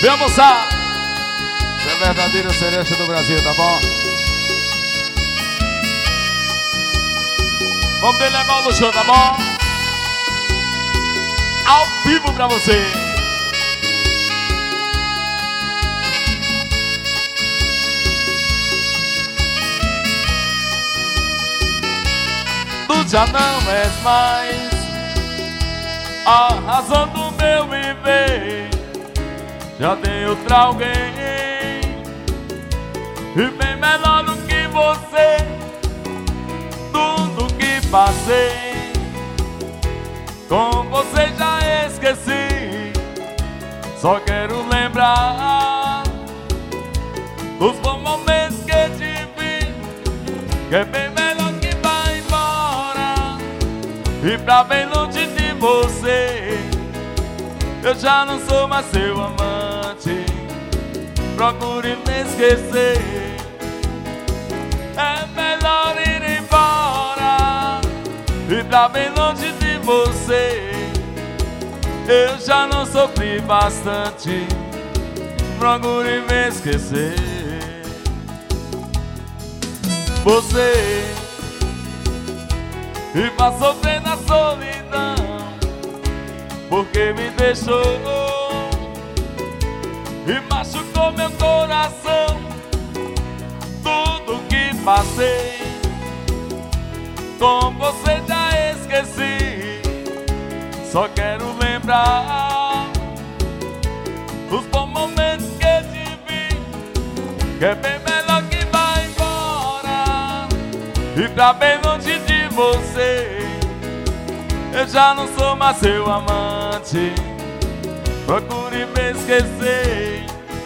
Vem almoçar. Você é a verdadeira cereja do Brasil, tá bom? Vamos bem legal no show, tá bom? Ao vivo pra você. Tu já não és mais a razão do meu viver. Já tem outra alguém e bem melhor do que você. Tudo que passei com você já esqueci. Só quero lembrar dos bons momentos que tive, que é bem melhor que vai embora e pra bem longe de você. Eu já não sou mais seu amante, procure me esquecer. É melhor ir embora e pra bem longe de você. Eu já não sofri bastante, procure me esquecer. Você e vai sofrer na solidão, porque me deixou e machucou meu coração. Tudo que passei com você já esqueci. Só quero lembrar dos bons momentos que tive, que é bem melhor que vai embora e pra bem longe de você. Eu já não sou mais seu amante, procure me esquecer.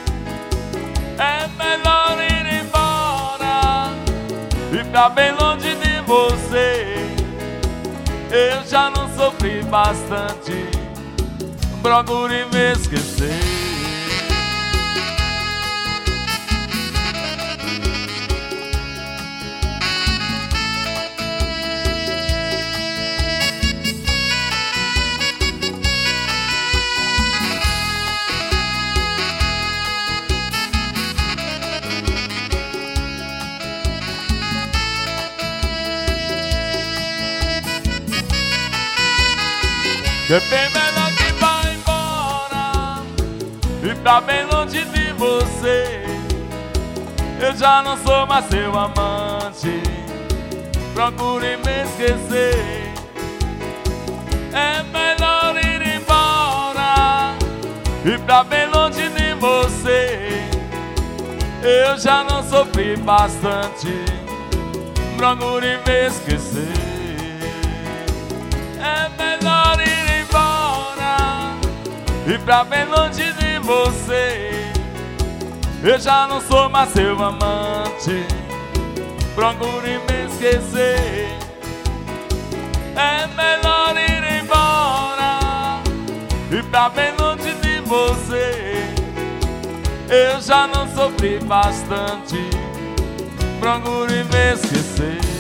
É melhor ir embora e pra bem longe de você. Eu já não sofri bastante, procure me esquecer. É bem melhor que vai embora e pra bem longe de você. Eu já não sou mais seu amante, procure me esquecer. É melhor ir embora e pra bem longe de você. Eu já não sofri bastante, procure me esquecer. É melhor ir e pra bem longe de você. Eu já não sou mais seu amante, procure me esquecer. É melhor ir embora e pra bem longe de você. Eu já não sofri bastante, procure me esquecer.